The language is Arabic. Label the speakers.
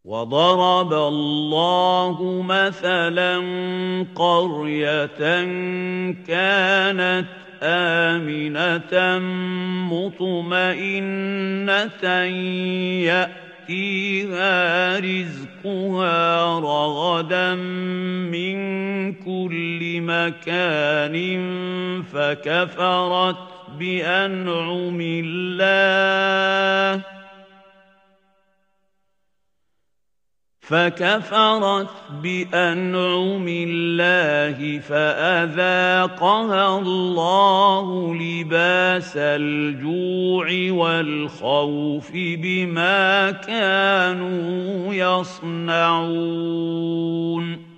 Speaker 1: وَضَرَبَ اللَّهُ مَثَلًا قَرْيَةً كَانَتْ آمِنَةً مُطْمَئِنَّةً يَأْتِيهَا رِزْقُهَا رَغَدًا مِّن كُلِّ مَكَانٍ فكفرت بأنعم الله فأذاقها الله لباس الجوع والخوف بما كانوا يصنعون